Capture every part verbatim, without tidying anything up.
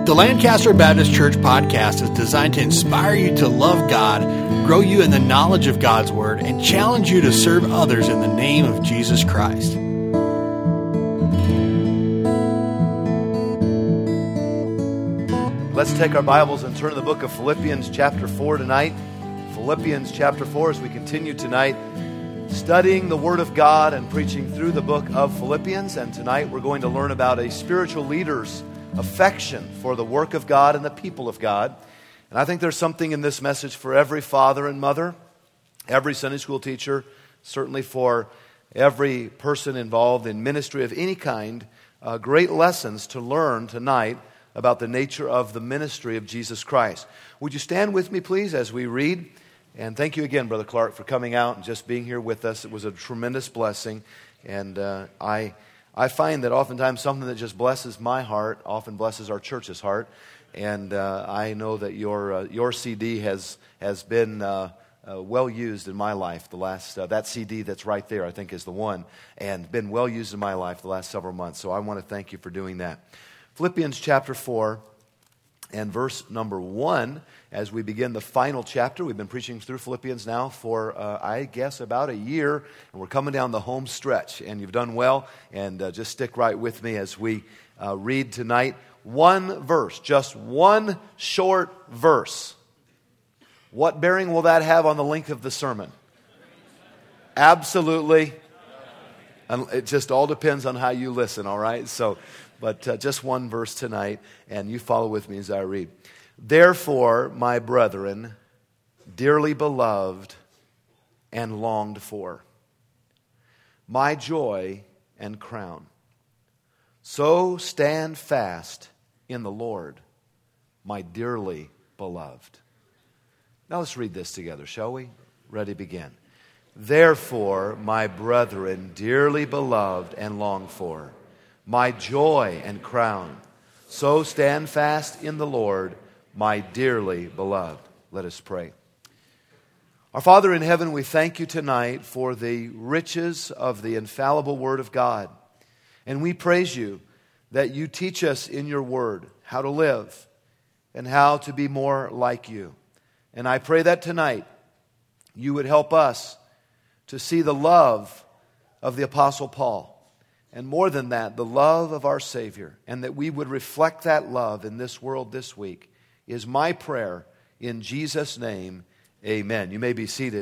The Lancaster Baptist Church podcast is designed to inspire you to love God, grow you in the knowledge of God's Word, and challenge you to serve others in the name of Jesus Christ. Let's take our Bibles and turn to the book of Philippians chapter four tonight. Philippians chapter four as we continue tonight studying the Word of God and preaching through the book of Philippians. And tonight we're going to learn about a spiritual leader's affection for the work of God and the people of God. And I think there's something in this message for every father and mother, every Sunday school teacher, certainly for every person involved in ministry of any kind. Uh, great lessons to learn tonight about the nature of the ministry of Jesus Christ. Would you stand with me, please, as we read? And thank you again, Brother Clark, for coming out and just being here with us. It was a tremendous blessing. And uh, I I find that oftentimes something that just blesses my heart often blesses our church's heart. And uh, I know that your uh, your C D has has been uh, uh, well used in my life. The last uh, that C D that's right there, I think, is the one, and been well used in my life the last several months. So I want to thank you for doing that. Philippians chapter four and verse number one, as we begin the final chapter. We've been preaching through Philippians now for, uh, I guess, about a year, and we're coming down the home stretch, and you've done well, and uh, just stick right with me as we uh, read tonight. One verse, just one short verse. What bearing will that have on the length of the sermon? Absolutely. It just all depends on how you listen, all right? So, but uh, just one verse tonight, and you follow with me as I read. Therefore, my brethren, dearly beloved and longed for, my joy and crown, so stand fast in the Lord, my dearly beloved. Now let's read this together, shall we? Ready, begin. Therefore, my brethren, dearly beloved and longed for, my joy and crown, so stand fast in the Lord, my dearly beloved. Let us pray. Our Father in heaven, we thank you tonight for the riches of the infallible Word of God. And we praise you that you teach us in your Word how to live and how to be more like you. And I pray that tonight you would help us to see the love of the Apostle Paul. And more than that, the love of our Savior. And that we would reflect that love in this world this week is my prayer in Jesus' name. Amen. You may be seated.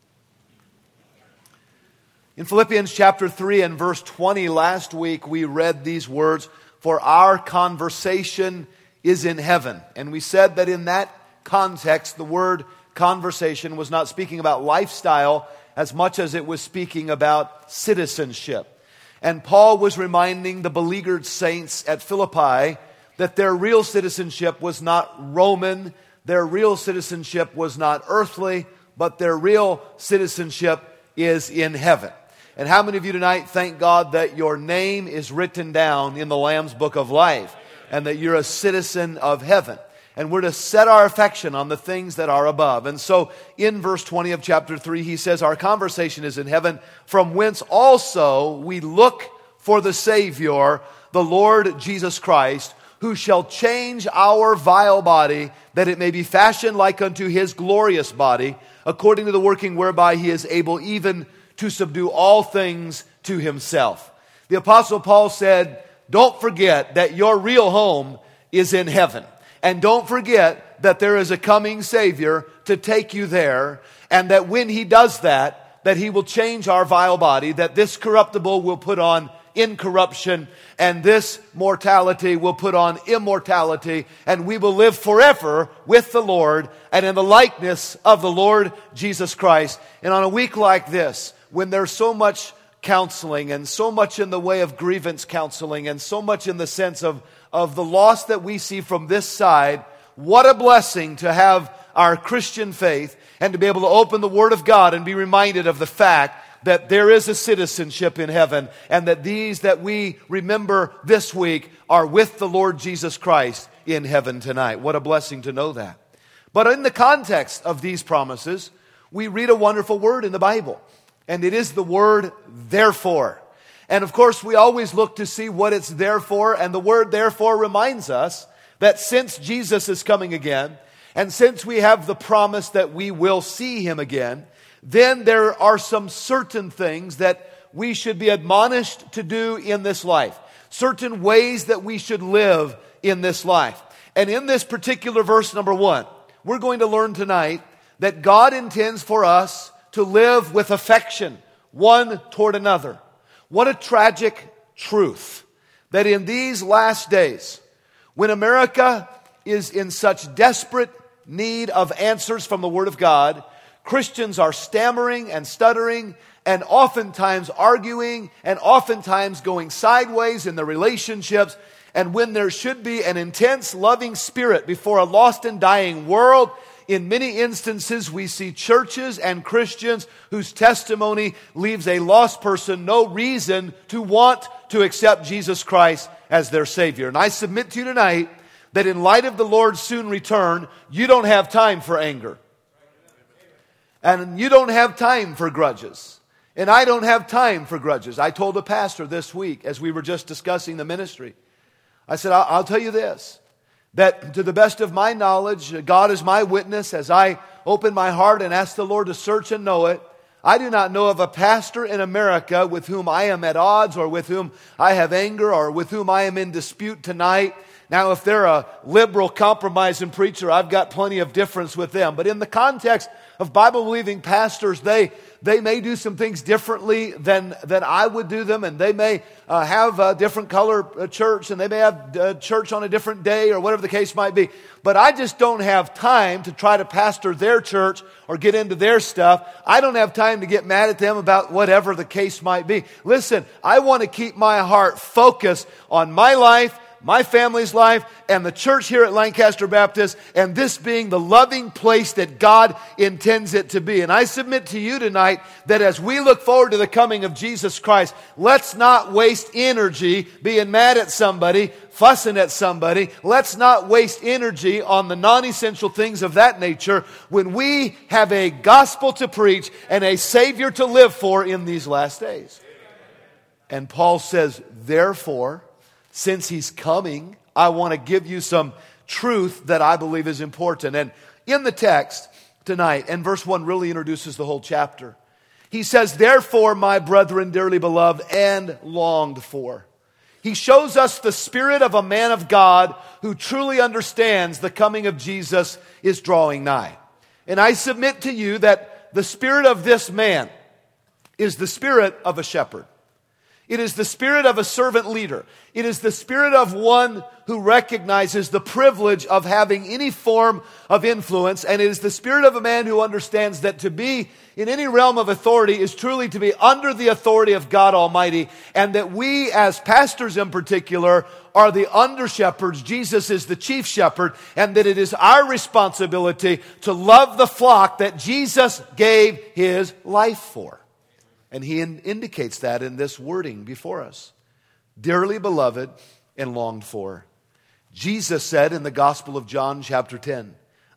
In Philippians chapter three and verse twenty, last week we read these words, "For our conversation is in heaven." And we said that in that context, the word conversation was not speaking about lifestyle as much as it was speaking about citizenship. And Paul was reminding the beleaguered saints at Philippi that their real citizenship was not Roman, their real citizenship was not earthly, but their real citizenship is in heaven. And how many of you tonight thank God that your name is written down in the Lamb's Book of Life and that you're a citizen of heaven? And we're to set our affection on the things that are above. And so in verse twenty of chapter three, he says, our conversation is in heaven, from whence also we look for the Savior, the Lord Jesus Christ, who shall change our vile body, that it may be fashioned like unto his glorious body, according to the working whereby he is able even to subdue all things to himself. The Apostle Paul said, don't forget that your real home is in heaven. And don't forget that there is a coming Savior to take you there, and that when he does that, that he will change our vile body, that this corruptible will put on incorruption, and this mortality will put on immortality, and we will live forever with the Lord and in the likeness of the Lord Jesus Christ. And on a week like this, when there's so much counseling and so much in the way of grievance counseling and so much in the sense of of the loss that we see from this side, what a blessing to have our Christian faith and to be able to open the Word of God and be reminded of the fact that there is a citizenship in heaven and that these that we remember this week are with the Lord Jesus Christ in heaven tonight. What a blessing to know that. But in the context of these promises, we read a wonderful word in the Bible, and it is the word therefore. And of course, we always look to see what it's there for, and the word therefore reminds us that since Jesus is coming again, and since we have the promise that we will see him again, then there are some certain things that we should be admonished to do in this life. Certain ways that we should live in this life. And in this particular verse, number one, we're going to learn tonight that God intends for us to live with affection, one toward another. What a tragic truth that in these last days, when America is in such desperate need of answers from the Word of God, Christians are stammering and stuttering and oftentimes arguing and oftentimes going sideways in their relationships. And when there should be an intense, loving spirit before a lost and dying world, in many instances we see churches and Christians whose testimony leaves a lost person no reason to want to accept Jesus Christ as their Savior. And I submit to you tonight that in light of the Lord's soon return, you don't have time for anger. And you don't have time for grudges. And I don't have time for grudges. I told a pastor this week as we were just discussing the ministry, I said, I'll, I'll tell you this, that to the best of my knowledge, God is my witness as I open my heart and ask the Lord to search and know it. I do not know of a pastor in America with whom I am at odds or with whom I have anger or with whom I am in dispute tonight. Now, if they're a liberal compromising preacher, I've got plenty of difference with them. But in the context of Bible-believing pastors, they they may do some things differently than, than I would do them. And they may uh, have a different color uh, church, and they may have uh, church on a different day or whatever the case might be. But I just don't have time to try to pastor their church or get into their stuff. I don't have time to get mad at them about whatever the case might be. Listen, I want to keep my heart focused on my life, my family's life, and the church here at Lancaster Baptist, and this being the loving place that God intends it to be. And I submit to you tonight that as we look forward to the coming of Jesus Christ, let's not waste energy being mad at somebody, fussing at somebody. Let's not waste energy on the non-essential things of that nature when we have a gospel to preach and a Savior to live for in these last days. And Paul says, therefore, since he's coming, I want to give you some truth that I believe is important. And in the text tonight, and verse one really introduces the whole chapter. He says, therefore, my brethren, dearly beloved and longed for. He shows us the spirit of a man of God who truly understands the coming of Jesus is drawing nigh. And I submit to you that the spirit of this man is the spirit of a shepherd. It is the spirit of a servant leader. It is the spirit of one who recognizes the privilege of having any form of influence. And it is the spirit of a man who understands that to be in any realm of authority is truly to be under the authority of God Almighty. And that we as pastors in particular are the under shepherds. Jesus is the chief shepherd. And that it is our responsibility to love the flock that Jesus gave his life for. And he in- indicates that in this wording before us. Dearly beloved and longed for. Jesus said in the Gospel of John chapter ten,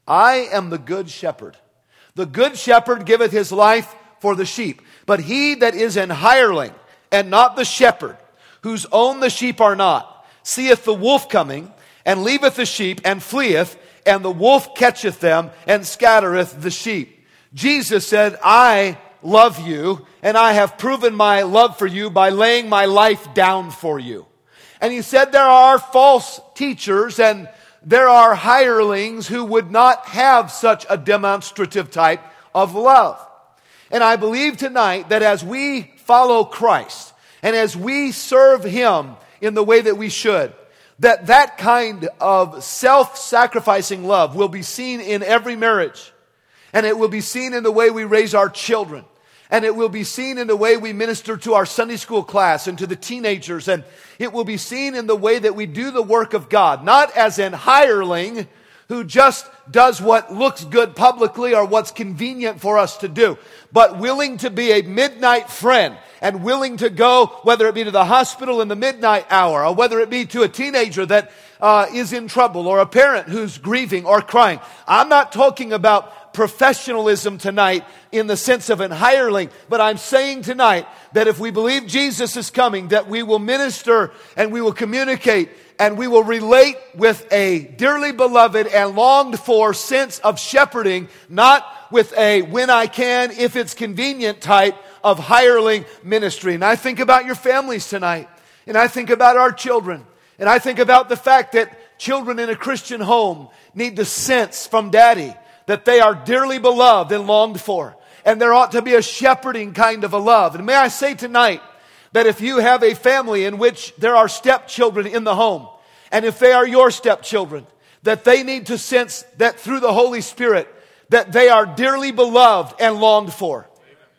I am the good shepherd. The good shepherd giveth his life for the sheep. But he that is an hireling and not the shepherd, whose own the sheep are not, seeth the wolf coming, and leaveth the sheep, and fleeth, and the wolf catcheth them, and scattereth the sheep. Jesus said, I love you, and I have proven my love for you by laying my life down for you. And he said there are false teachers and there are hirelings who would not have such a demonstrative type of love. And I believe tonight that as we follow Christ and as we serve him in the way that we should, that that kind of self-sacrificing love will be seen in every marriage. And it will be seen in the way we raise our children. And it will be seen in the way we minister to our Sunday school class and to the teenagers. And it will be seen in the way that we do the work of God. Not as an hireling who just does what looks good publicly or what's convenient for us to do. But willing to be a midnight friend. And willing to go, whether it be to the hospital in the midnight hour. Or whether it be to a teenager that uh, is in trouble. Or a parent who's grieving or crying. I'm not talking about professionalism tonight in the sense of an hireling. But I'm saying tonight that if we believe Jesus is coming, that we will minister and we will communicate and we will relate with a dearly beloved and longed for sense of shepherding, not with a when I can, if it's convenient type of hireling ministry. And I think about your families tonight, and I think about our children, and I think about the fact that children in a Christian home need to sense from daddy that they are dearly beloved and longed for. And there ought to be a shepherding kind of a love. And may I say tonight that if you have a family in which there are stepchildren in the home, and if they are your stepchildren, that they need to sense that through the Holy Spirit, that they are dearly beloved and longed for.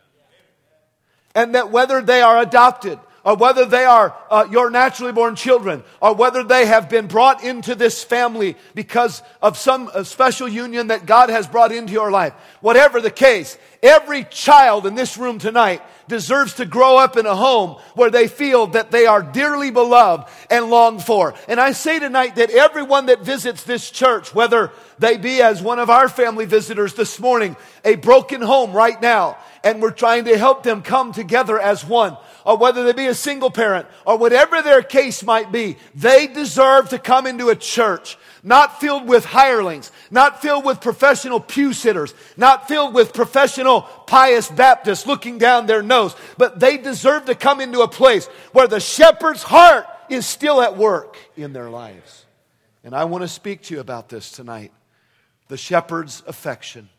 And that whether they are adopted, or whether they are uh, your naturally born children, or whether they have been brought into this family because of some uh, special union that God has brought into your life. Whatever the case, every child in this room tonight deserves to grow up in a home where they feel that they are dearly beloved and longed for. And I say tonight that everyone that visits this church, whether they be as one of our family visitors this morning, a broken home right now, and we're trying to help them come together as one, or whether they be a single parent, or whatever their case might be, they deserve to come into a church not filled with hirelings, not filled with professional pew sitters, not filled with professional pious Baptists looking down their nose, but they deserve to come into a place where the shepherd's heart is still at work in their lives. And I want to speak to you about this tonight, the shepherd's affection,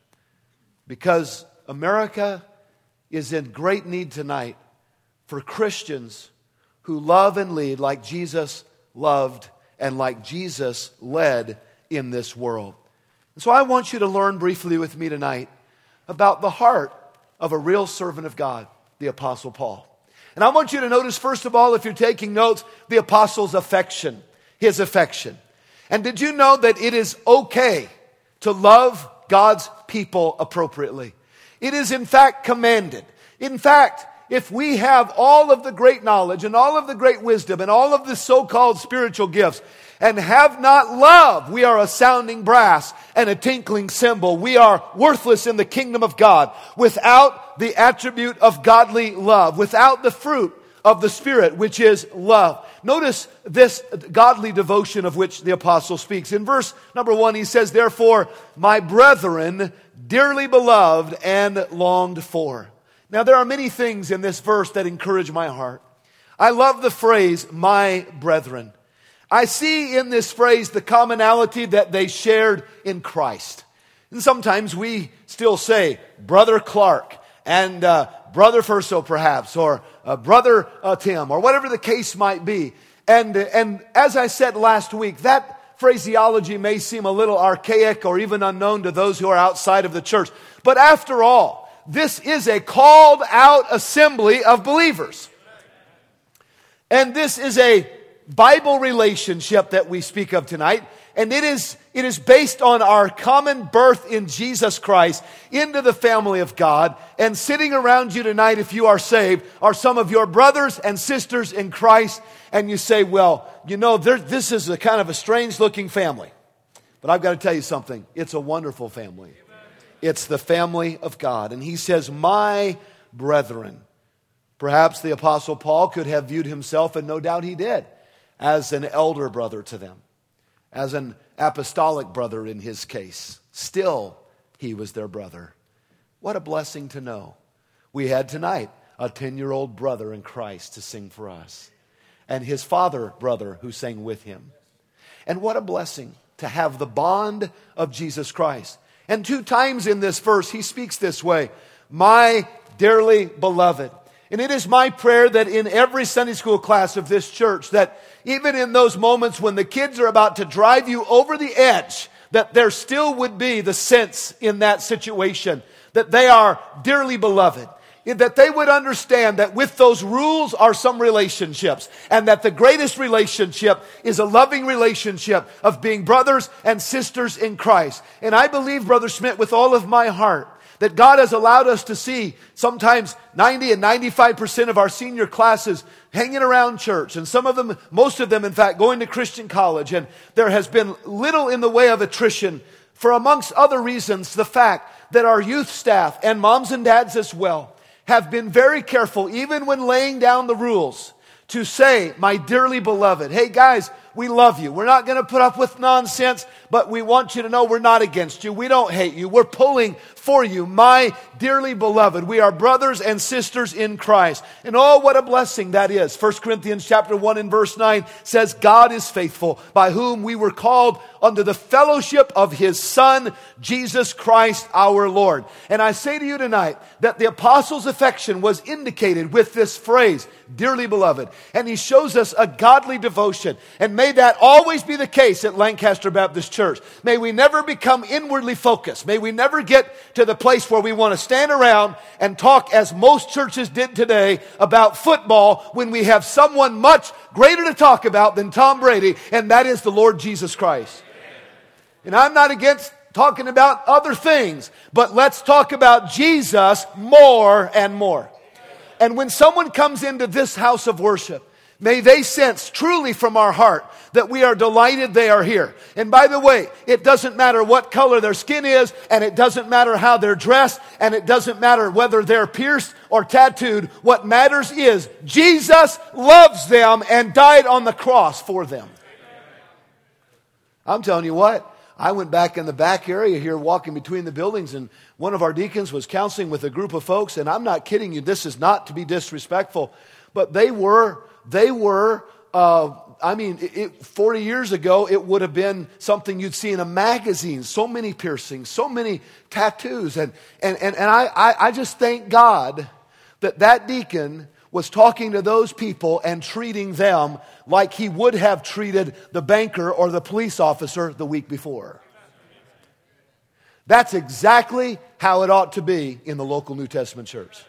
because America is in great need tonight for Christians who love and lead like Jesus loved and like Jesus led in this world. And so I want you to learn briefly with me tonight about the heart of a real servant of God, the Apostle Paul. And I want you to notice, first of all, if you're taking notes, the Apostle's affection, his affection. And did you know that it is okay to love God's people appropriately? It is in fact commanded. In fact, if we have all of the great knowledge and all of the great wisdom and all of the so-called spiritual gifts and have not love, we are a sounding brass and a tinkling cymbal. We are worthless in the kingdom of God without the attribute of godly love, without the fruit of the Spirit, which is love. Notice this godly devotion of which the apostle speaks. In verse number one, he says, "Therefore, my brethren, dearly beloved and longed for." Now, there are many things in this verse that encourage my heart. I love the phrase, "my brethren." I see in this phrase the commonality that they shared in Christ. And sometimes we still say, Brother Clark and uh, Brother Furso perhaps, or uh, Brother uh, Tim, or whatever the case might be. And, and as I said last week, that phraseology may seem a little archaic or even unknown to those who are outside of the church. But after all, this is a called out assembly of believers. And this is a Bible relationship that we speak of tonight. And it is, it is based on our common birth in Jesus Christ into the family of God. And sitting around you tonight, if you are saved, are some of your brothers and sisters in Christ. And you say, well, you know, there, this is a kind of a strange looking family. But I've got to tell you something. It's a wonderful family. It's the family of God. And he says, my brethren. Perhaps the Apostle Paul could have viewed himself, and no doubt he did, as an elder brother to them, as an apostolic brother in his case. Still, he was their brother. What a blessing to know. We had tonight a ten-year-old brother in Christ to sing for us, and his father brother who sang with him. And what a blessing to have the bond of Jesus Christ. And two times in this verse, he speaks this way, my dearly beloved. And it is my prayer that in every Sunday school class of this church, that even in those moments when the kids are about to drive you over the edge, that there still would be the sense in that situation that they are dearly beloved. That they would understand that with those rules are some relationships, and that the greatest relationship is a loving relationship of being brothers and sisters in Christ. And I believe, Brother Schmidt, with all of my heart, that God has allowed us to see sometimes ninety and ninety-five percent of our senior classes hanging around church, and some of them, most of them in fact, going to Christian college, and there has been little in the way of attrition for amongst other reasons, the fact that our youth staff and moms and dads as well have been very careful, even when laying down the rules, to say, my dearly beloved, hey guys, we love you. We're not going to put up with nonsense, but we want you to know we're not against you. We don't hate you. We're pulling for you, my dearly beloved. We are brothers and sisters in Christ. And oh, what a blessing that is. First Corinthians chapter one and verse nine says, God is faithful, by whom we were called unto the fellowship of His Son, Jesus Christ our Lord. And I say to you tonight that the apostle's affection was indicated with this phrase, dearly beloved. And he shows us a godly devotion. And may that always be the case at Lancaster Baptist Church. May we never become inwardly focused. May we never get to the place where we want to stand around and talk, as most churches did today, about football when we have someone much greater to talk about than Tom Brady, and that is the Lord Jesus Christ. And I'm not against talking about other things, but let's talk about Jesus more and more. And when someone comes into this house of worship, may they sense truly from our heart that we are delighted they are here. And by the way, it doesn't matter what color their skin is, and it doesn't matter how they're dressed, and it doesn't matter whether they're pierced or tattooed. What matters is Jesus loves them and died on the cross for them. I'm telling you what, I went back in the back area here walking between the buildings, and one of our deacons was counseling with a group of folks, and I'm not kidding you, this is not to be disrespectful, but they were, they were, uh, I mean, it, it, forty years ago, it would have been something you'd see in a magazine. So many piercings, so many tattoos. And, and, and, and I, I, I just thank God that that deacon was talking to those people and treating them like he would have treated the banker or the police officer the week before. That's exactly how it ought to be in the local New Testament church.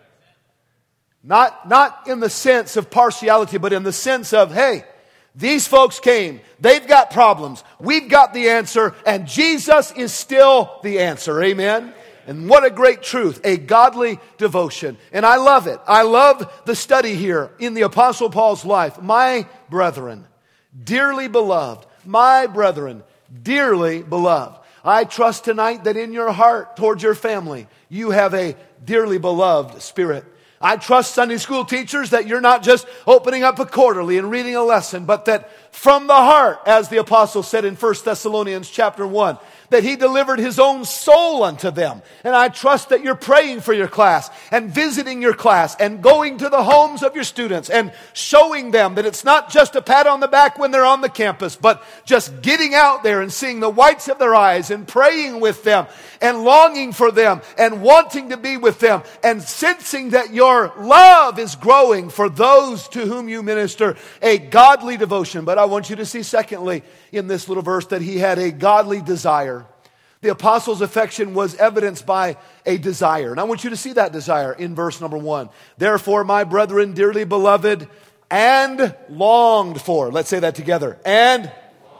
Not, not in the sense of partiality, but in the sense of, hey, these folks came, they've got problems, we've got the answer, and Jesus is still the answer. Amen? And what a great truth, a godly devotion. And I love it. I love the study here in the Apostle Paul's life. My brethren, dearly beloved, my brethren, dearly beloved. I trust tonight that in your heart towards your family, you have a dearly beloved spirit. I trust Sunday school teachers that you're not just opening up a quarterly and reading a lesson, but that from the heart, as the apostle said in First Thessalonians chapter one, that he delivered his own soul unto them. And I trust that you're praying for your class and visiting your class and going to the homes of your students and showing them that it's not just a pat on the back when they're on the campus, but just getting out there and seeing the whites of their eyes and praying with them and longing for them and wanting to be with them and sensing that your love is growing for those to whom you minister, a godly devotion. But I want you to see secondly in this little verse that he had a godly desire. The apostle's affection was evidenced by a desire. And I want you to see that desire in verse number one. Therefore, my brethren, dearly beloved and longed for. Let's say that together. And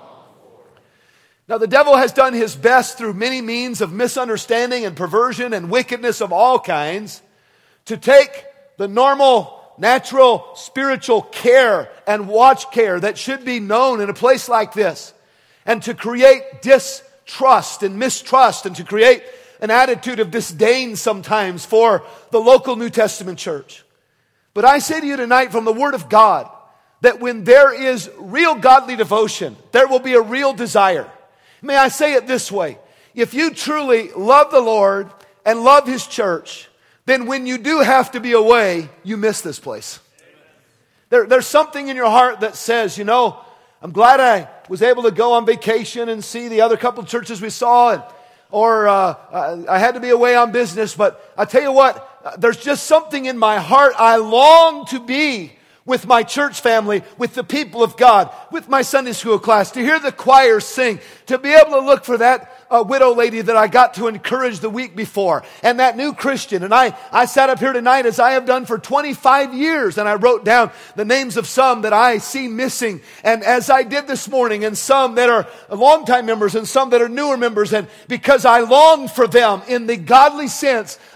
now the devil has done his best through many means of misunderstanding and perversion and wickedness of all kinds to take the normal, natural, spiritual care and watch care that should be known in a place like this and to create distrust and mistrust and to create an attitude of disdain sometimes for the local New Testament church. But I say to you tonight from the Word of God that when there is real godly devotion, there will be a real desire. May I say it this way? If you truly love the Lord and love His church, then when you do have to be away, you miss this place. There, there's something in your heart that says, you know, I'm glad I was able to go on vacation and see the other couple of churches we saw, and, or uh, I had to be away on business, but I tell you what, there's just something in my heart. I long to be with my church family, with the people of God, with my Sunday school class, to hear the choir sing, to be able to look for that uh, widow lady that I got to encourage the week before, and that new Christian. And I, I sat up here tonight as I have done for twenty-five years, and I wrote down the names of some that I see missing, and as I did this morning, and some that are longtime members, and some that are newer members, and because I long for them in the godly sense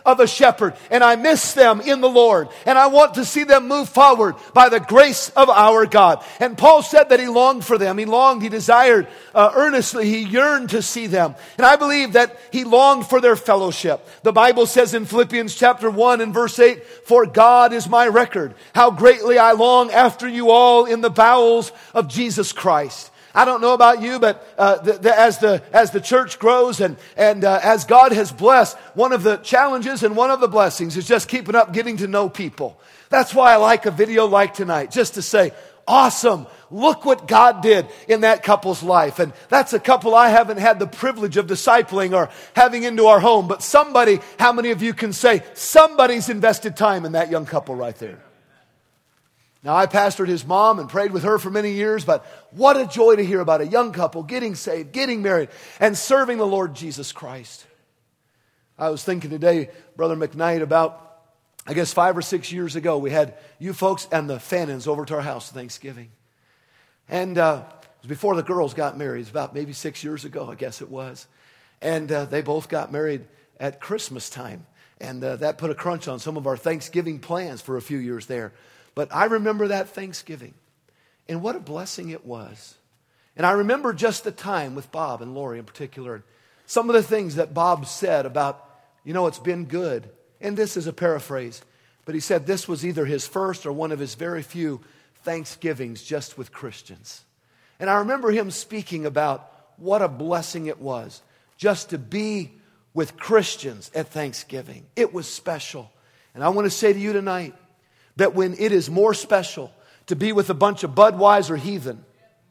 of a shepherd, and I miss them in the Lord, and I want to see them move forward by the grace of our God. And Paul said that he longed for them. He longed, he desired uh, earnestly, he yearned to see them. And I believe that he longed for their fellowship. The Bible says in Philippians chapter one and verse eight, "For God is my record, how greatly I long after you all in the bowels of Jesus Christ." I don't know about you, but uh, the, the, as the as the church grows and and uh, as God has blessed, one of the challenges and one of the blessings is just keeping up getting to know people. That's why I like a video like tonight, just to say, awesome, look what God did in that couple's life. And that's a couple I haven't had the privilege of discipling or having into our home. But somebody, how many of you can say, somebody's invested time in that young couple right there? Now, I pastored his mom and prayed with her for many years, but what a joy to hear about a young couple getting saved, getting married, and serving the Lord Jesus Christ. I was thinking today, Brother McKnight, about, I guess five or six years ago, we had you folks and the Fannons over to our house for Thanksgiving. And uh, it was before the girls got married. It was about maybe six years ago, I guess it was. And uh, they both got married at Christmas time. And uh, that put a crunch on some of our Thanksgiving plans for a few years there. But I remember that Thanksgiving, and what a blessing it was. And I remember just the time with Bob and Lori in particular, and some of the things that Bob said about, you know, it's been good. And this is a paraphrase, but he said this was either his first or one of his very few Thanksgivings just with Christians. And I remember him speaking about what a blessing it was just to be with Christians at Thanksgiving. It was special. And I want to say to you tonight, that when it is more special to be with a bunch of Budweiser heathen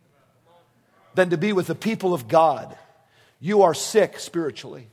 than to be with the people of God, you are sick spiritually.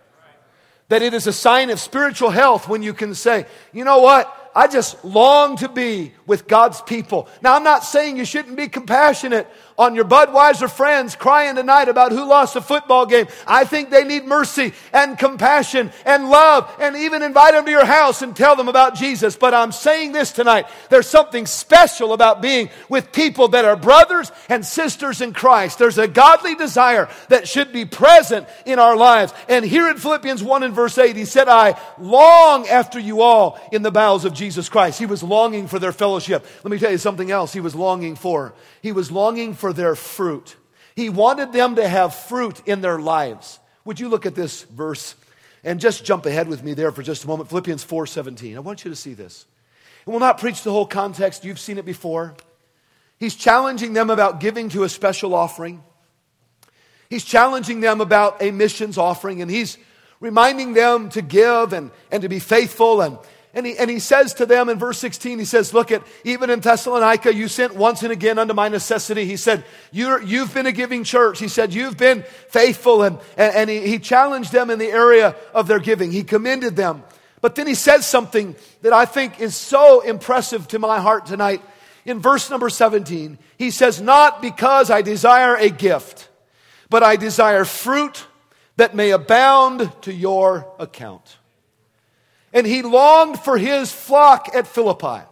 That it is a sign of spiritual health when you can say, you know what? I just long to be with God's people. Now, I'm not saying you shouldn't be compassionate on your Budweiser friends crying tonight about who lost a football game. I think they need mercy and compassion and love, and even invite them to your house and tell them about Jesus. But I'm saying this tonight. There's something special about being with people that are brothers and sisters in Christ. There's a godly desire that should be present in our lives. And here in Philippians one and verse eight, he said, I long after you all in the bowels of Jesus Christ. He was longing for their fellowship. Let me tell you something else he was longing for. He was longing for their fruit. He wanted them to have fruit in their lives. Would you look at this verse and just jump ahead with me there for just a moment? Philippians four seventeen. I want you to see this. And we'll not preach the whole context. You've seen it before. He's challenging them about giving to a special offering. He's challenging them about a missions offering. And he's reminding them to give and, and to be faithful. And And he, and he says to them in verse sixteen, he says, look at, even in Thessalonica, you sent once and again unto my necessity. He said, You're, you've been a giving church. He said, you've been faithful. And, and, and he, he challenged them in the area of their giving. He commended them. But then he says something that I think is so impressive to my heart tonight. In verse number seventeen, he says, not because I desire a gift, but I desire fruit that may abound to your account. And he longed for his flock at Philippi,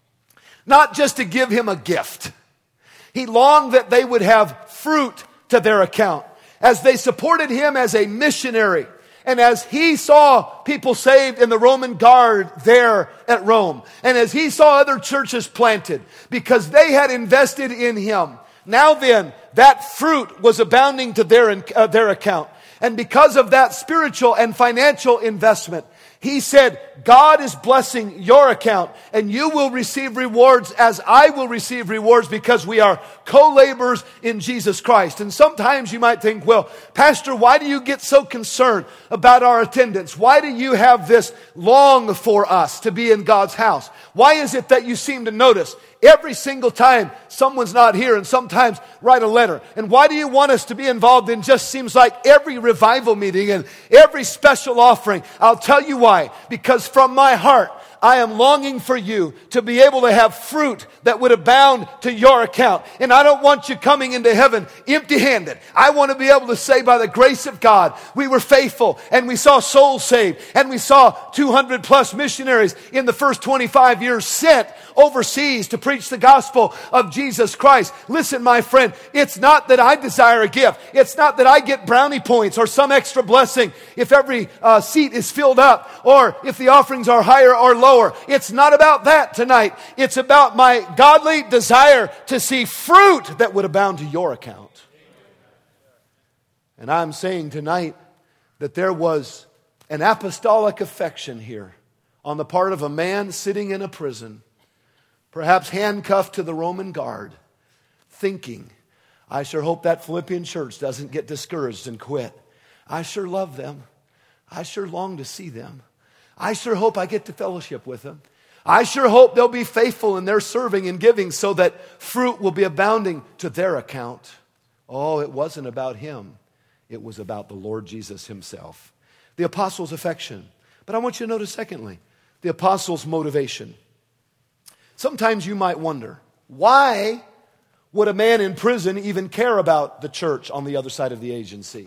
not just to give him a gift. He longed that they would have fruit to their account as they supported him as a missionary. And as he saw people saved in the Roman guard there at Rome, and as he saw other churches planted because they had invested in him, now then, that fruit was abounding to their, uh, their account. And because of that spiritual and financial investment, he said, God is blessing your account, and you will receive rewards as I will receive rewards, because we are co-laborers in Jesus Christ. And sometimes you might think, well, Pastor, why do you get so concerned about our attendance? Why do you have this long for us to be in God's house? Why is it that you seem to notice every single time someone's not here, and sometimes write a letter? And why do you want us to be involved in just seems like every revival meeting and every special offering? I'll tell you why. Because from my heart, I am longing for you to be able to have fruit that would abound to your account. And I don't want you coming into heaven empty-handed. I want to be able to say, by the grace of God, we were faithful and we saw souls saved and we saw two hundred plus missionaries in the first twenty-five years sent overseas to preach the gospel of Jesus Christ. Listen, my friend, it's not that I desire a gift. It's not that I get brownie points or some extra blessing if every uh, seat is filled up or if the offerings are higher or lower. It's not about that tonight. It's about my godly desire to see fruit that would abound to your account. And I'm saying tonight that there was an apostolic affection here on the part of a man sitting in a prison, perhaps handcuffed to the Roman guard, thinking, I sure hope that Philippian church doesn't get discouraged and quit. I sure love them. I sure long to see them. I sure hope I get to fellowship with them. I sure hope they'll be faithful in their serving and giving so that fruit will be abounding to their account. Oh, it wasn't about him. It was about the Lord Jesus himself. The apostles' affection. But I want you to notice, secondly, the apostles' motivation. Sometimes you might wonder, why would a man in prison even care about the church on the other side of the agency?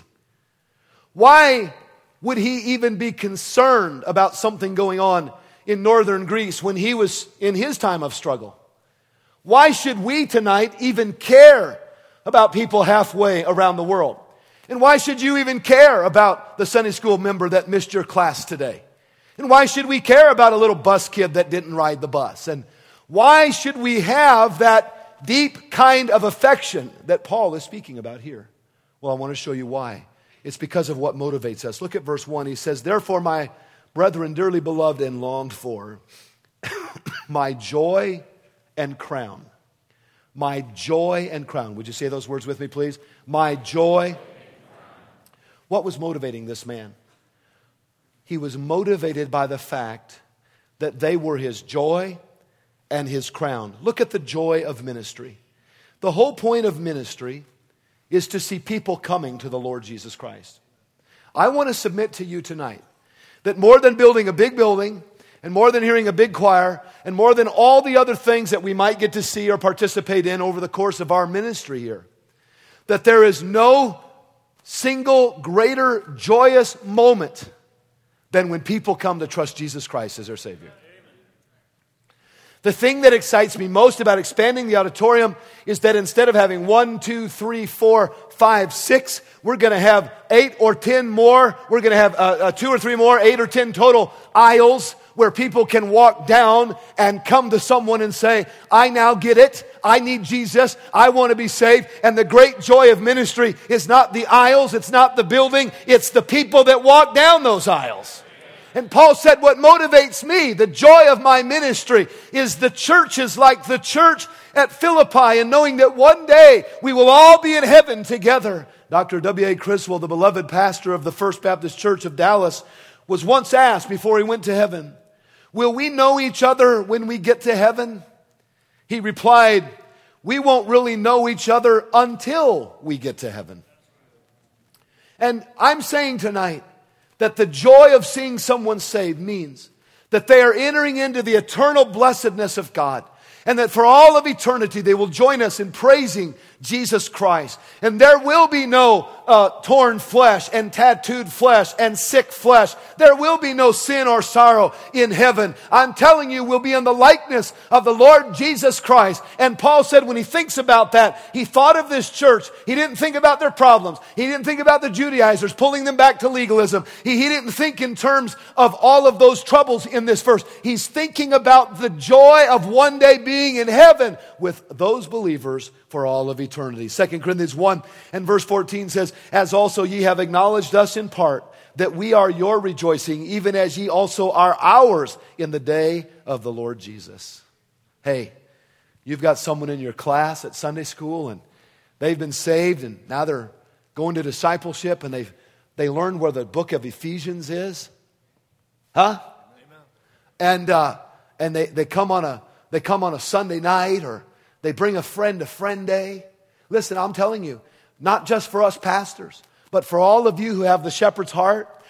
Why would he even be concerned about something going on in northern Greece when he was in his time of struggle? Why should we tonight even care about people halfway around the world? And why should you even care about the Sunday school member that missed your class today? And why should we care about a little bus kid that didn't ride the bus? And why should we have that deep kind of affection that Paul is speaking about here? Well, I want to show you why. It's because of what motivates us. Look at verse one. He says, therefore, my brethren, dearly beloved and longed for, my joy and crown. My joy and crown. Would you say those words with me, please? My joy. What was motivating this man? He was motivated by the fact that they were his joy and his crown. Look at the joy of ministry. The whole point of ministry is to see people coming to the Lord Jesus Christ. I want to submit to you tonight that more than building a big building and more than hearing a big choir and more than all the other things that we might get to see or participate in over the course of our ministry here, that there is no single greater joyous moment than when people come to trust Jesus Christ as their Savior. The thing that excites me most about expanding the auditorium is that instead of having one, two, three, four, five, six, we're going to have eight or ten more. We're going to have uh, uh, two or three more, eight or ten total aisles where people can walk down and come to someone and say, I now get it. I need Jesus. I want to be saved. And the great joy of ministry is not the aisles. It's not the building. It's the people that walk down those aisles. And Paul said, what motivates me, the joy of my ministry, is the churches like the church at Philippi, and knowing that one day we will all be in heaven together. Doctor W A Criswell, the beloved pastor of the First Baptist Church of Dallas, was once asked before he went to heaven, will we know each other when we get to heaven? He replied, we won't really know each other until we get to heaven. And I'm saying tonight, that the joy of seeing someone saved means that they are entering into the eternal blessedness of God. And that for all of eternity they will join us in praising Jesus Christ. And there will be no uh, torn flesh and tattooed flesh and sick flesh. There will be no sin or sorrow in heaven. I'm telling you, we'll be in the likeness of the Lord Jesus Christ. And Paul said when he thinks about that, he thought of this church. He didn't think about their problems. He didn't think about the Judaizers pulling them back to legalism. He, he didn't think in terms of all of those troubles in this verse. He's thinking about the joy of one day being in heaven with those believers for all of eternity. Second Corinthians one and verse fourteen says, as also ye have acknowledged us in part, that we are your rejoicing, even as ye also are ours in the day of the Lord Jesus. Hey, you've got someone in your class at Sunday school and they've been saved and now they're going to discipleship and they've they learned where the book of Ephesians is. Huh? Amen. And uh, and they, they come on a they come on a Sunday night, or they bring a friend to friend day. Listen, I'm telling you, not just for us pastors, but for all of you who have the shepherd's heart,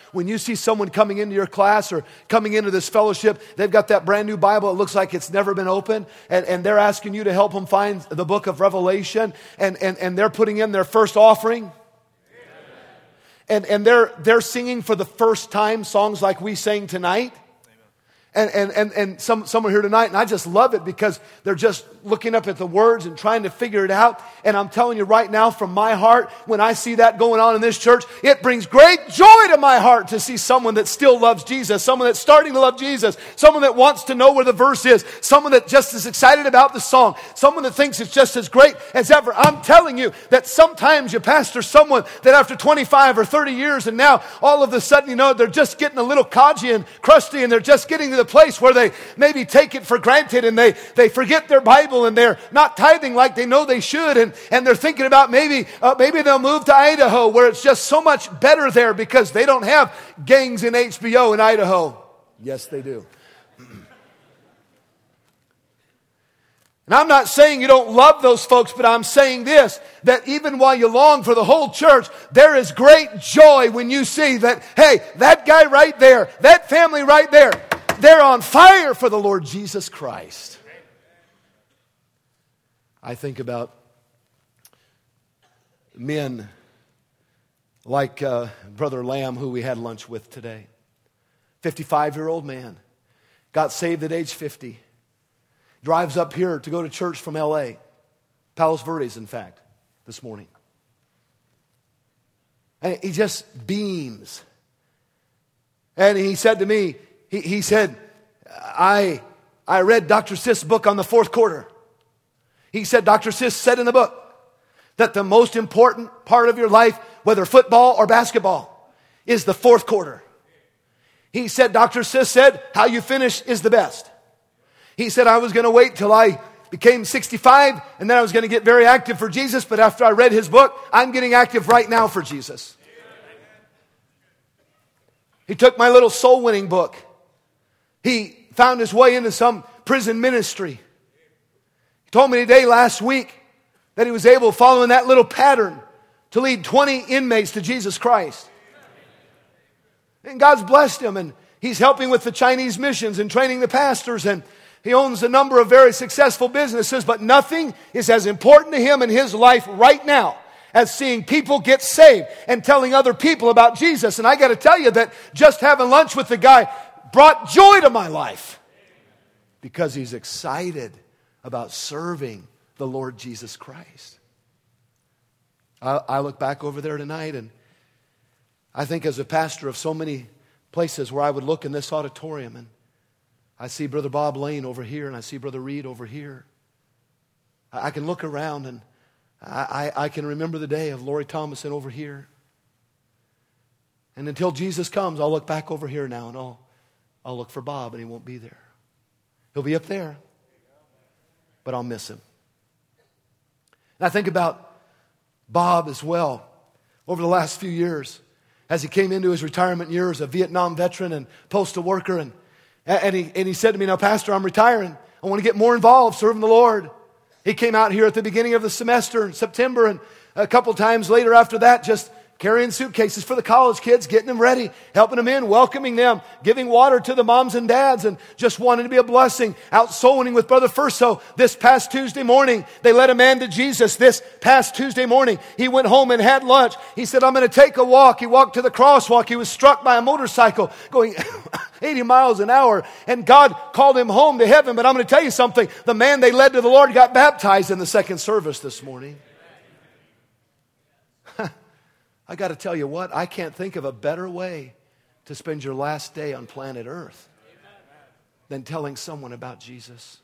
When you see someone coming into your class or coming into this fellowship, they've got that brand new Bible. It looks like it's never been opened. And, and they're asking you to help them find the book of Revelation. And, and, and they're putting in their first offering. And, and they're, they're singing for the first time songs like we sang tonight. And, and, and, and some, some are here tonight, and I just love it because they're just looking up at the words and trying to figure it out. And I'm telling you right now from my heart, when I see that going on in this church, it brings great joy to my heart to see someone that still loves Jesus, someone that's starting to love Jesus, someone that wants to know where the verse is, someone that just is excited about the song, someone that thinks it's just as great as ever. I'm telling you that sometimes you pastor someone that after twenty-five or thirty years, and now all of a sudden, you know, they're just getting a little codgy and crusty, and they're just getting to the place where they maybe take it for granted, and they, they forget their Bible, and they're not tithing like they know they should, and, and they're thinking about maybe uh, maybe they'll move to Idaho where it's just so much better there because they don't have gangs in H B O in Idaho. Yes, they do. And I'm not saying you don't love those folks, but I'm saying this, that even while you long for the whole church, there is great joy when you see that, hey, that guy right there, that family right there, they're on fire for the Lord Jesus Christ. I think about men like uh, Brother Lamb, who we had lunch with today. fifty-five-year-old man, got saved at age fifty. Drives up here to go to church from L A, Palos Verdes, in fact, this morning. And he just beams. And he said to me, he, he said, I, I read Doctor Sith's book on the fourth quarter. He said, Doctor Sith said in the book that the most important part of your life, whether football or basketball, is the fourth quarter. He said, Doctor Sith said, how you finish is the best. He said, I was going to wait till I became sixty-five, and then I was going to get very active for Jesus, but after I read his book, I'm getting active right now for Jesus. He took my little soul-winning book. He found his way into some prison ministry. He told me today, last week, that he was able, following that little pattern, to lead twenty inmates to Jesus Christ. And God's blessed him, and he's helping with the Chinese missions and training the pastors, and he owns a number of very successful businesses, but nothing is as important to him in his life right now as seeing people get saved and telling other people about Jesus. And I got to tell you that just having lunch with the guy brought joy to my life because he's excited about serving the Lord Jesus Christ. I, I look back over there tonight, and I think as a pastor of so many places where I would look in this auditorium, and I see Brother Bob Lane over here, and I see Brother Reed over here. I can look around, and I, I, I can remember the day of Lori Thomason over here. And until Jesus comes, I'll look back over here now, and I'll, I'll look for Bob, and he won't be there. He'll be up there, but I'll miss him. And I think about Bob as well. Over the last few years, as he came into his retirement years, a Vietnam veteran and postal worker, and And he, and he said to me, now, Pastor, I'm retiring. I want to get more involved serving the Lord. He came out here at the beginning of the semester in September, and a couple times later after that, just carrying suitcases for the college kids, getting them ready, helping them in, welcoming them, giving water to the moms and dads, and just wanting to be a blessing. Out soul winning with Brother Furso this past Tuesday morning. They led a man to Jesus this past Tuesday morning. He went home and had lunch. He said, I'm going to take a walk. He walked to the crosswalk. He was struck by a motorcycle going eighty miles an hour, and God called him home to heaven. But I'm going to tell you something. The man they led to the Lord got baptized in the second service this morning. I got to tell you what, I can't think of a better way to spend your last day on planet Earth than telling someone about Jesus.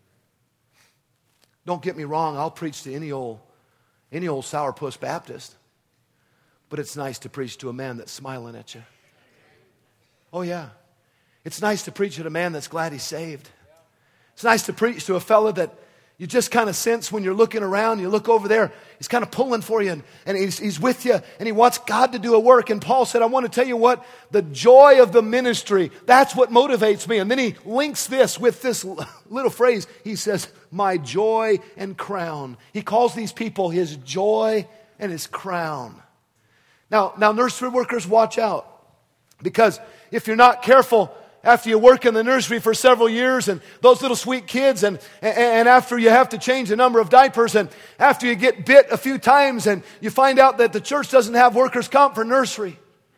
Don't get me wrong, I'll preach to any old, any old sourpuss Baptist, but it's nice to preach to a man that's smiling at you. Oh yeah, it's nice to preach to a man that's glad he's saved. It's nice to preach to a fella that you just kind of sense when you're looking around, you look over there, he's kind of pulling for you, and, and he's, he's with you, and he wants God to do a work. And Paul said, I want to tell you what, the joy of the ministry, that's what motivates me. And then he links this with this little phrase. He says, my joy and crown. He calls these people his joy and his crown. Now, now nursery workers, watch out. Because if you're not careful, after you work in the nursery for several years and those little sweet kids and, and, and after you have to change a number of diapers and after you get bit a few times and you find out that the church doesn't have workers' comp for nursery,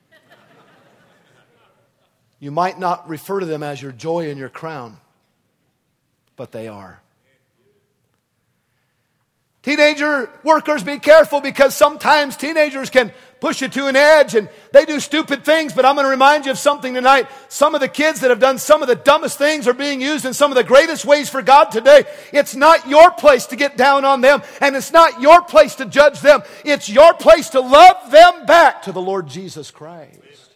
you might not refer to them as your joy and your crown, but they are. Teenager workers, be careful, because sometimes teenagers can push you to an edge and they do stupid things. But I'm going to remind you of something tonight. Some of the kids that have done some of the dumbest things are being used in some of the greatest ways for God today. It's not your place to get down on them, and it's not your place to judge them. It's your place to love them back to the Lord Jesus Christ.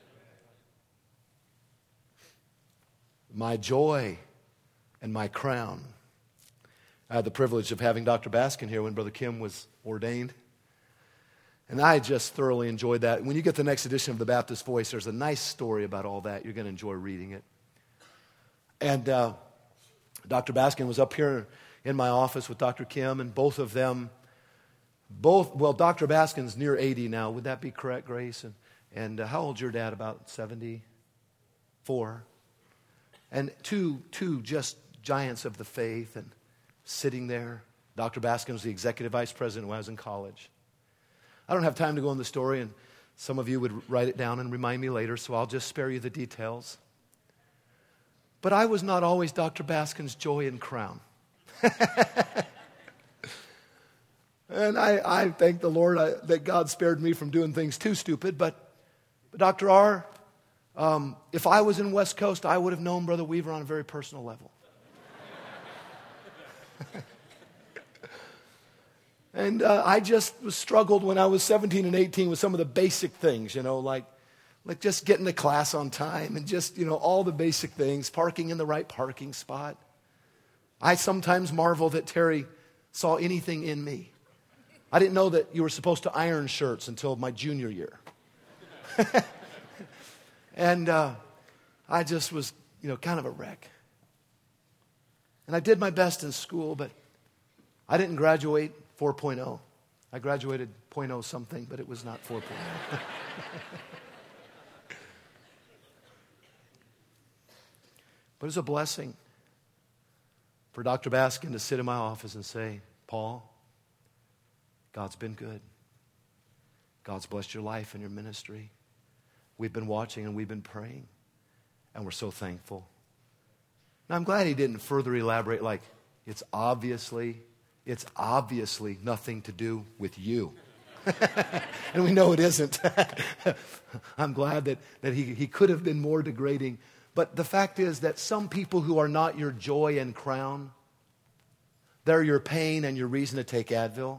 My joy and my crown. I had the privilege of having Doctor Baskin here when Brother Kim was ordained. And I just thoroughly enjoyed that. When you get the next edition of the Baptist Voice, there's a nice story about all that. You're going to enjoy reading it. And uh, Doctor Baskin was up here in my office with Doctor Kim, and both of them, both, well, Doctor Baskin's near eighty now. Would that be correct, Grace? And, and uh, how old's your dad? About seventy-four. And two, two just giants of the faith, and sitting there. Doctor Baskin was the executive vice president when I was in college. I don't have time to go into the story, and some of you would write it down and remind me later, so I'll just spare you the details. But I was not always Doctor Baskin's joy and crown. And I, I thank the Lord I, that God spared me from doing things too stupid. But, but Doctor R., um, if I was in West Coast, I would have known Brother Weaver on a very personal level. And uh, I just was struggled when I was seventeen and eighteen with some of the basic things, you know, like, like just getting to class on time and just, you know, all the basic things, parking in the right parking spot. I sometimes marvel that Terry saw anything in me. I didn't know that you were supposed to iron shirts until my junior year. And uh, I just was, you know, kind of a wreck. And I did my best in school, but I didn't graduate four point oh. I graduated point oh something, but it was not four point oh. But it's a blessing for Doctor Baskin to sit in my office and say, Paul, God's been good. God's blessed your life and your ministry. We've been watching and we've been praying, and we're so thankful. Now, I'm glad he didn't further elaborate like, it's obviously, it's obviously nothing to do with you. And we know it isn't. I'm glad that, that he, he could have been more degrading. But the fact is that some people who are not your joy and crown, they're your pain and your reason to take Advil.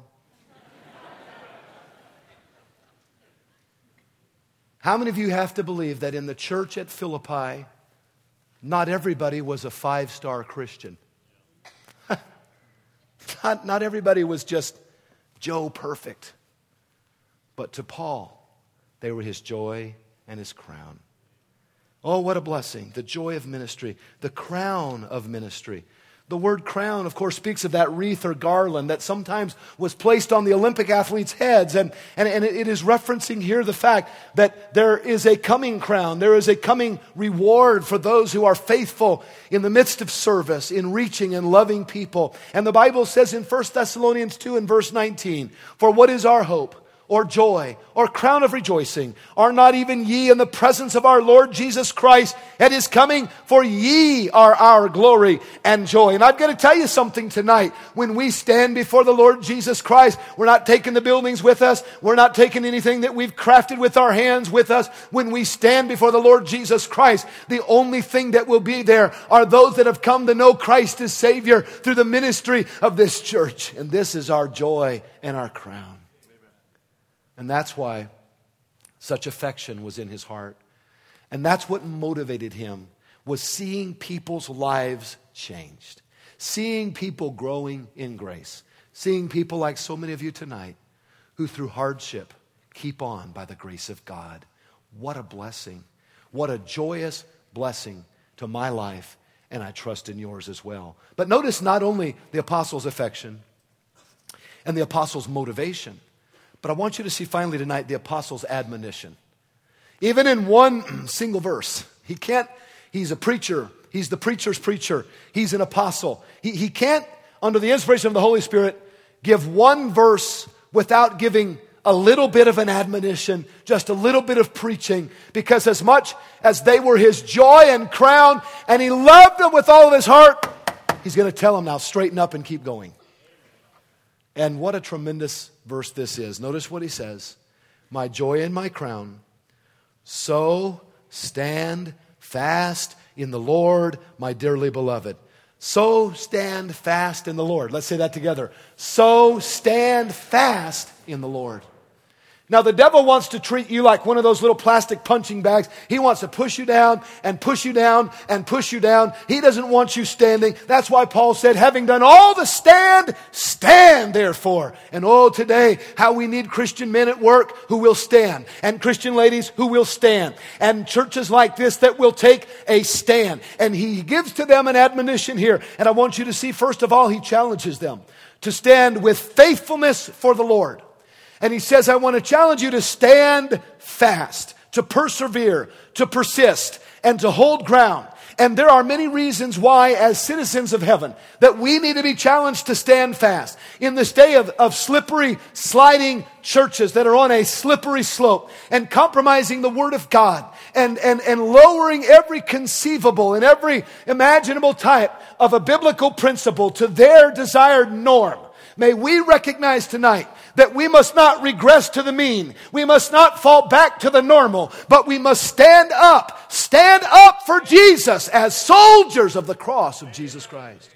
How many of you have to believe that in the church at Philippi, not everybody was a five-star Christian? not, not everybody was just Joe perfect. But to Paul, they were his joy and his crown. Oh, what a blessing. The joy of ministry. The crown of ministry. The word crown, of course, speaks of that wreath or garland that sometimes was placed on the Olympic athletes' heads. And, and, and it is referencing here the fact that there is a coming crown. There is a coming reward for those who are faithful in the midst of service, in reaching and loving people. And the Bible says in First Thessalonians two and verse nineteen, for what is our hope? Or joy, or crown of rejoicing? Are not even ye in the presence of our Lord Jesus Christ at His coming? For ye are our glory and joy. And I've got to tell you something tonight. When we stand before the Lord Jesus Christ, we're not taking the buildings with us. We're not taking anything that we've crafted with our hands with us. When we stand before the Lord Jesus Christ, the only thing that will be there are those that have come to know Christ as Savior through the ministry of this church. And this is our joy and our crown. And that's why such affection was in his heart. And that's what motivated him, was seeing people's lives changed. Seeing people growing in grace. Seeing people like so many of you tonight who through hardship keep on by the grace of God. What a blessing. What a joyous blessing to my life, and I trust in yours as well. But notice not only the apostles' affection and the apostles' motivation, but I want you to see finally tonight the apostles' admonition. Even in one single verse. He can't, he's a preacher. He's the preacher's preacher. He's an apostle. He, he can't, under the inspiration of the Holy Spirit, give one verse without giving a little bit of an admonition, just a little bit of preaching, because as much as they were his joy and crown, and he loved them with all of his heart, he's going to tell them now, straighten up and keep going. And what a tremendous verse this is. Notice what he says. My joy and my crown, so stand fast in the Lord, my dearly beloved. So stand fast in the Lord. Let's say that together. So stand fast in the Lord. Now the devil wants to treat you like one of those little plastic punching bags. He wants to push you down and push you down and push you down. He doesn't want you standing. That's why Paul said, having done all to stand, stand therefore. And oh, today, how we need Christian men at work who will stand. And Christian ladies who will stand. And churches like this that will take a stand. And he gives to them an admonition here. And I want you to see, first of all, he challenges them to stand with faithfulness for the Lord. And he says, I want to challenge you to stand fast, to persevere, to persist, and to hold ground. And there are many reasons why, as citizens of heaven, that we need to be challenged to stand fast. In this day of, of slippery, sliding churches that are on a slippery slope and compromising the Word of God and, and, and lowering every conceivable and every imaginable type of a biblical principle to their desired norm, may we recognize tonight that we must not regress to the mean. We must not fall back to the normal, but we must stand up. Stand up for Jesus as soldiers of the cross of Jesus Christ.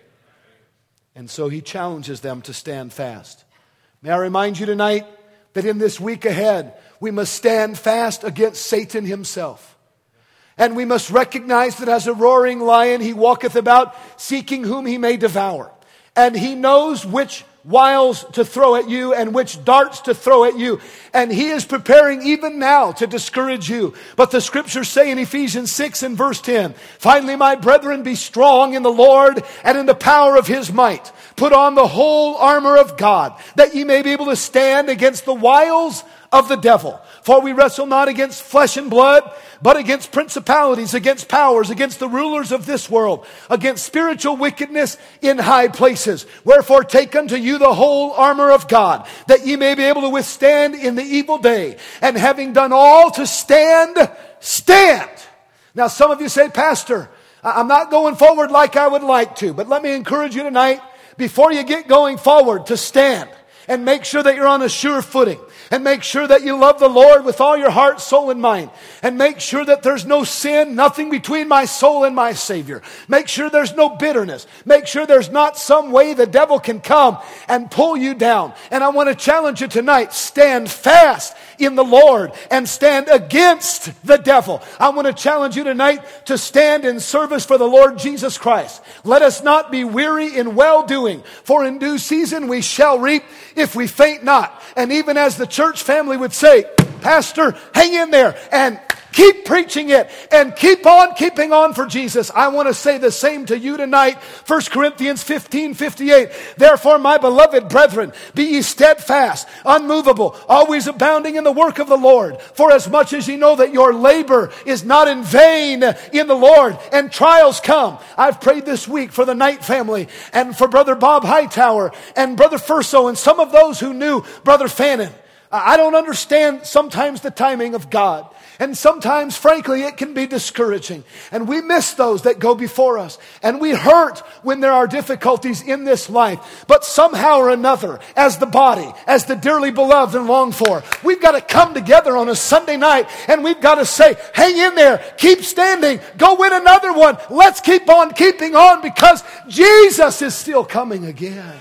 And so he challenges them to stand fast. May I remind you tonight that in this week ahead, we must stand fast against Satan himself. And we must recognize that as a roaring lion, he walketh about seeking whom he may devour. And he knows which wiles to throw at you and which darts to throw at you. And he is preparing even now to discourage you. But the scriptures say in Ephesians six and verse ten, finally, my brethren, be strong in the Lord and in the power of his might. Put on the whole armor of God, that ye may be able to stand against the wiles of the devil. For we wrestle not against flesh and blood, but against principalities, against powers, against the rulers of this world, against spiritual wickedness in high places. Wherefore take unto you the whole armor of God, that ye may be able to withstand in the evil day. And having done all to stand, stand. Now some of you say, Pastor, I'm not going forward like I would like to. But let me encourage you tonight, before you get going forward, to stand. And make sure that you're on a sure footing. And make sure that you love the Lord with all your heart, soul, and mind. And make sure that there's no sin, nothing between my soul and my Savior. Make sure there's no bitterness. Make sure there's not some way the devil can come and pull you down. And I want to challenge you tonight, stand fast in the Lord and stand against the devil. I want to challenge you tonight to stand in service for the Lord Jesus Christ. Let us not be weary in well-doing, for in due season we shall reap if we faint not. And even as the church family would say, Pastor, hang in there and keep preaching it and keep on keeping on for Jesus. I want to say the same to you tonight. First Corinthians fifteen fifty-eight. Therefore, my beloved brethren, be ye steadfast, unmovable, always abounding in the work of the Lord. For as much as ye know that your labor is not in vain in the Lord, and trials come. I've prayed this week for the Knight family and for Brother Bob Hightower and Brother Furso and some of those who knew Brother Fannin. I don't understand sometimes the timing of God. And sometimes, frankly, it can be discouraging. And we miss those that go before us. And we hurt when there are difficulties in this life. But somehow or another, as the body, as the dearly beloved and longed for, we've got to come together on a Sunday night and we've got to say, hang in there, keep standing, go win another one. Let's keep on keeping on because Jesus is still coming again.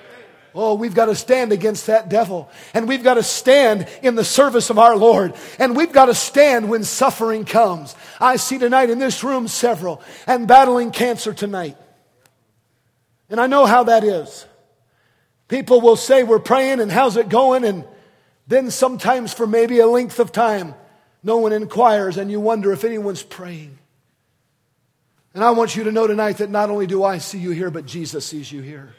Oh, we've got to stand against that devil. And we've got to stand in the service of our Lord. And we've got to stand when suffering comes. I see tonight in this room several and battling cancer tonight. And I know how that is. People will say, we're praying and how's it going? And then sometimes for maybe a length of time, no one inquires and you wonder if anyone's praying. And I want you to know tonight that not only do I see you here, but Jesus sees you here.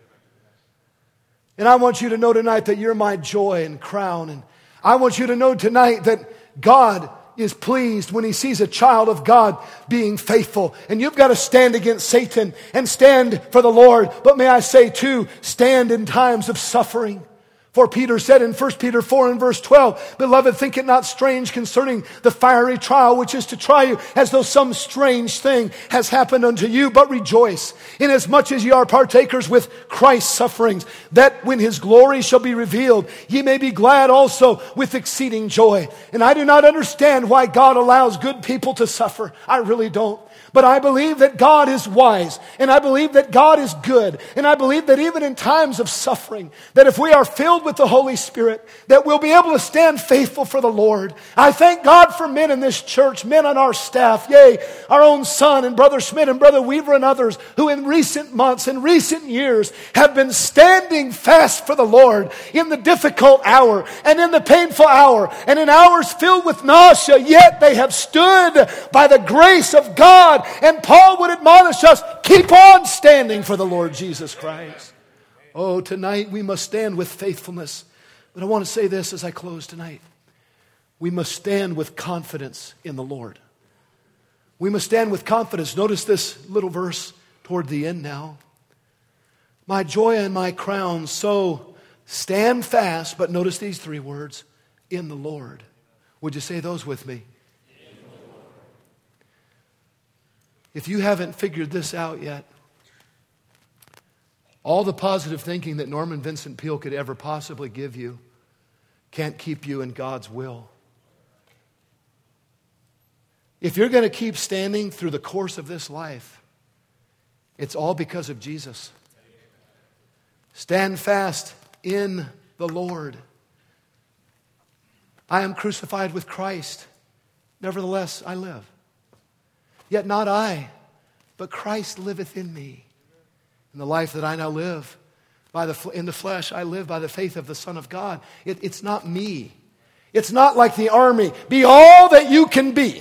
And I want you to know tonight that you're my joy and crown. And I want you to know tonight that God is pleased when he sees a child of God being faithful. And you've got to stand against Satan and stand for the Lord. But may I say too, stand in times of suffering. For Peter said in First Peter four and verse twelve, Beloved, think it not strange concerning the fiery trial which is to try you, as though some strange thing has happened unto you, but rejoice, inasmuch as ye are partakers with Christ's sufferings, that when his glory shall be revealed, ye may be glad also with exceeding joy. And I do not understand why God allows good people to suffer. I really don't. But I believe that God is wise, and I believe that God is good, and I believe that even in times of suffering, that if we are filled with the Holy Spirit, that we'll be able to stand faithful for the Lord. I thank God for men in this church, men on our staff, yea, our own son and Brother Schmidt and Brother Weaver and others, who in recent months and recent years have been standing fast for the Lord in the difficult hour and in the painful hour and in hours filled with nausea, yet they have stood by the grace of God. And Paul would admonish us, keep on standing for the Lord Jesus Christ. Oh, tonight we must stand with faithfulness. But I want to say this as I close tonight. We must stand with confidence in the Lord. We must stand with confidence. Notice this little verse toward the end now. My joy and my crown, so stand fast, but notice these three words, in the Lord. Would you say those with me? If you haven't figured this out yet, all the positive thinking that Norman Vincent Peale could ever possibly give you can't keep you in God's will. If you're going to keep standing through the course of this life, it's all because of Jesus. Stand fast in the Lord. I am crucified with Christ. Nevertheless, I live. Yet not I, but Christ liveth in me. In the life that I now live, by the in the flesh, I live by the faith of the Son of God. It, it's not me. It's not like the army. Be all that you can be.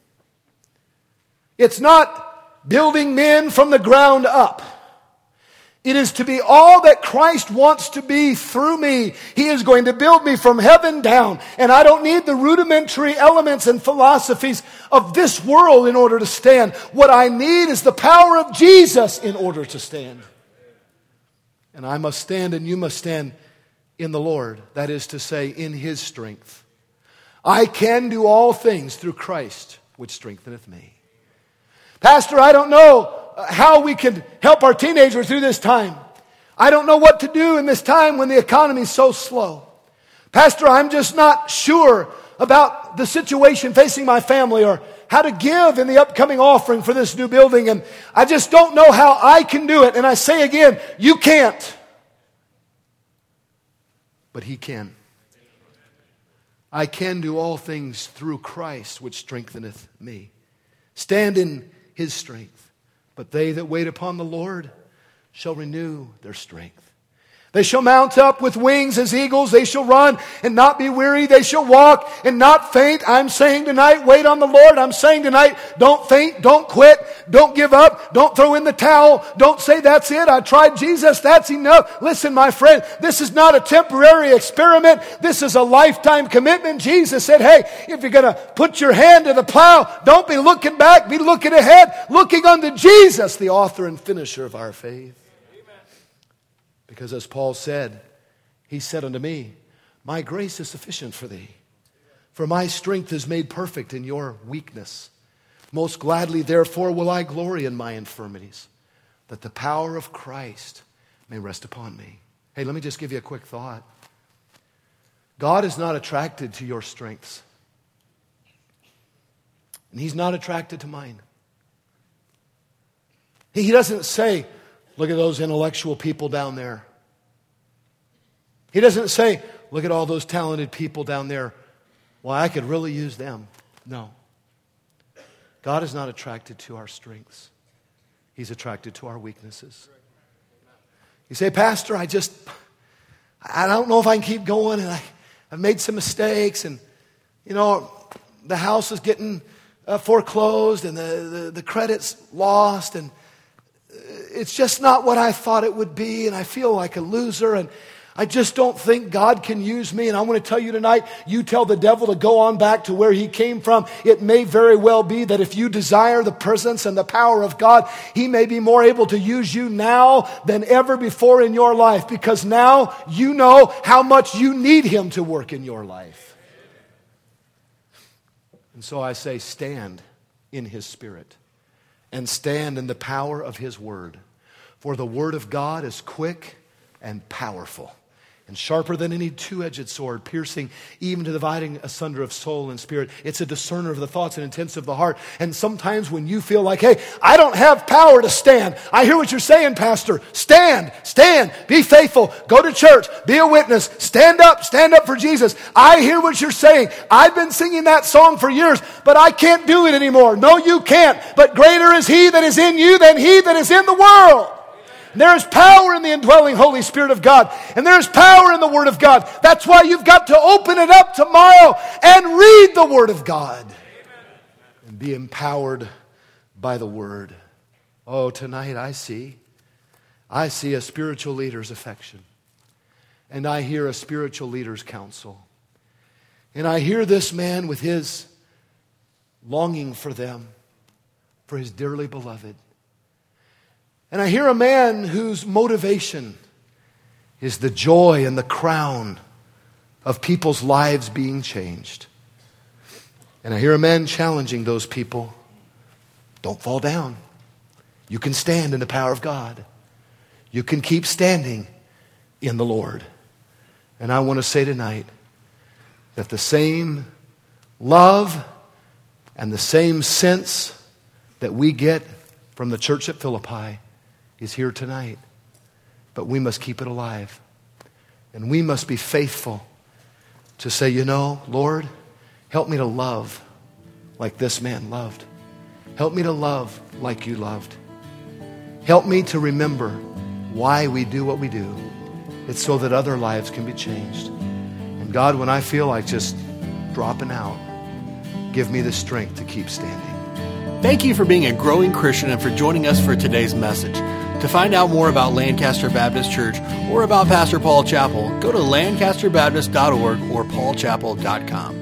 It's not building men from the ground up. It is to be all that Christ wants to be through me. He is going to build me from heaven down. And I don't need the rudimentary elements and philosophies of this world in order to stand. What I need is the power of Jesus in order to stand. And I must stand and you must stand in the Lord. That is to say, in His strength. I can do all things through Christ, which strengtheneth me. Pastor, I don't know how we can help our teenagers through this time. I don't know what to do in this time when the economy is so slow. Pastor, I'm just not sure about the situation facing my family or how to give in the upcoming offering for this new building. And I just don't know how I can do it. And I say again, you can't. But He can. I can do all things through Christ, which strengtheneth me. Stand in His strength. But they that wait upon the Lord shall renew their strength. They shall mount up with wings as eagles. They shall run and not be weary. They shall walk and not faint. I'm saying tonight, wait on the Lord. I'm saying tonight, don't faint, don't quit, don't give up, don't throw in the towel. Don't say, that's it, I tried Jesus, that's enough. Listen, my friend, this is not a temporary experiment. This is a lifetime commitment. Jesus said, hey, if you're going to put your hand to the plow, don't be looking back, be looking ahead, looking unto Jesus, the author and finisher of our faith. Because as Paul said, he said unto me, my grace is sufficient for thee, for my strength is made perfect in your weakness. Most gladly, therefore, will I glory in my infirmities, that the power of Christ may rest upon me. Hey, let me just give you a quick thought. God is not attracted to your strengths. And He's not attracted to mine. He doesn't say, look at those intellectual people down there. He doesn't say, look at all those talented people down there. Well, I could really use them. No. God is not attracted to our strengths. He's attracted to our weaknesses. You say, Pastor, I just, I don't know if I can keep going, and I, I've made some mistakes, and, you know, the house is getting uh, foreclosed, and the, the, the credit's lost, and it's just not what I thought it would be, and I feel like a loser, and I just don't think God can use me. And I want to tell you tonight, you tell the devil to go on back to where he came from. It may very well be that if you desire the presence and the power of God, he may be more able to use you now than ever before in your life, because now you know how much you need him to work in your life. And so I say, stand in his Spirit and stand in the power of his word. For the word of God is quick and powerful, and sharper than any two-edged sword, piercing even to dividing asunder of soul and spirit. It's a discerner of the thoughts and intents of the heart. And sometimes when you feel like, hey, I don't have power to stand. I hear what you're saying, Pastor. Stand, stand, be faithful, go to church, be a witness, stand up, stand up for Jesus. I hear what you're saying. I've been singing that song for years, but I can't do it anymore. No, you can't. But greater is he that is in you than he that is in the world. There is power in the indwelling Holy Spirit of God. And there is power in the Word of God. That's why you've got to open it up tomorrow and read the Word of God. Amen. And be empowered by the Word. Oh, tonight I see, I see a spiritual leader's affection. And I hear a spiritual leader's counsel. And I hear this man with his longing for them, for his dearly beloved. And I hear a man whose motivation is the joy and the crown of people's lives being changed. And I hear a man challenging those people. Don't fall down. You can stand in the power of God. You can keep standing in the Lord. And I want to say tonight that the same love and the same sense that we get from the church at Philippi is here tonight. But we must keep it alive. And we must be faithful to say, you know, Lord, help me to love like this man loved. Help me to love like you loved. Help me to remember why we do what we do. It's so that other lives can be changed. And God, when I feel like just dropping out, give me the strength to keep standing. Thank you for being a growing Christian and for joining us for today's message. To find out more about Lancaster Baptist Church or about Pastor Paul Chappell, go to lancaster baptist dot org or paul chappell dot com.